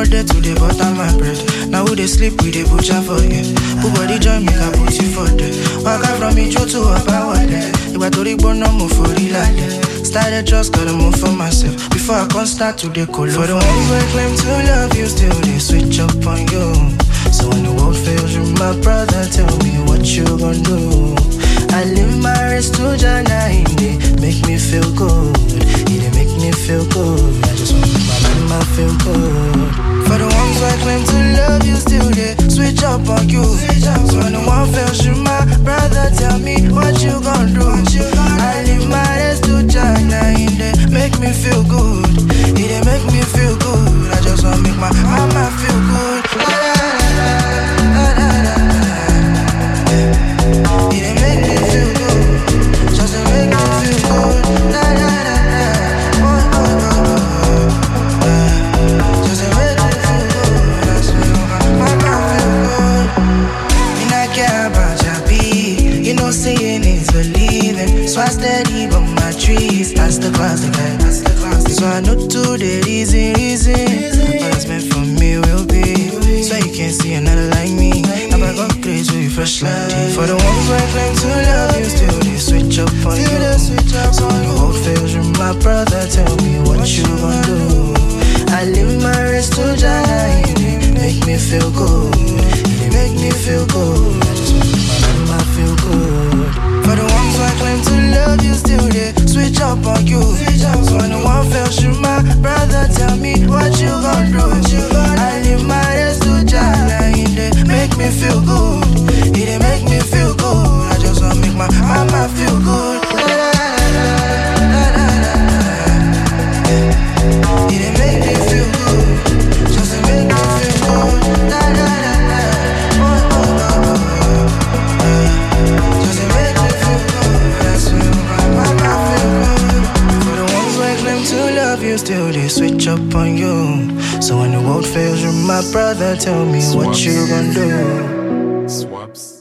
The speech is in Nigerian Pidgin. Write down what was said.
no day to the butter my bread. Now who they sleep with the butcher for you? Who body join me, I put you for them. Walk out from me, to a power there. If I told you, no move for real like that. Started just gotta move for myself before I can start to decode. For the ones who claim to love you, still they switch up on you. So when the world fails you, my brother, tell me what you gonna do. I live my rest to Jana, they make me feel good. They make me feel good. I just want to make my mama feel good. For the ones who claim to love you, still they switch up on you. So when the world fails you, my brother, tell me what you gonna do. I live my rest to Jana, they make me feel good. They make me feel good. I just want to make my mama feel good. It make me feel good, just to make me feel good. Just to make me feel good, that's my feel good. Me not care about your beat, you know saying is believing. So I steady but my trees, that's the classic. So I know today easy. What's meant for me will be. So you can't see another like me. I got grace with you fresh like tea. For the ones who claim to love you, still they switch up on you. So when the world fails you, my brother, tell me what you gonna do. I live my rest to Jana, they make me feel good. They make me feel good. I just want to make my mama feel good. For the ones who claim to love you, still they switch up on you. So when the world fails you, my brother, tell me what you gonna do. I live my rest to Jana, they make me feel good. They make me feel good. I just wanna make my mama feel good. They make me feel good, just to make me feel good. Just to make me feel good. That's when my mama feel good. For the ones who claim to love you, still they switch up on you. So when the world fails you, my brother, tell me what you gonna do. Swaps.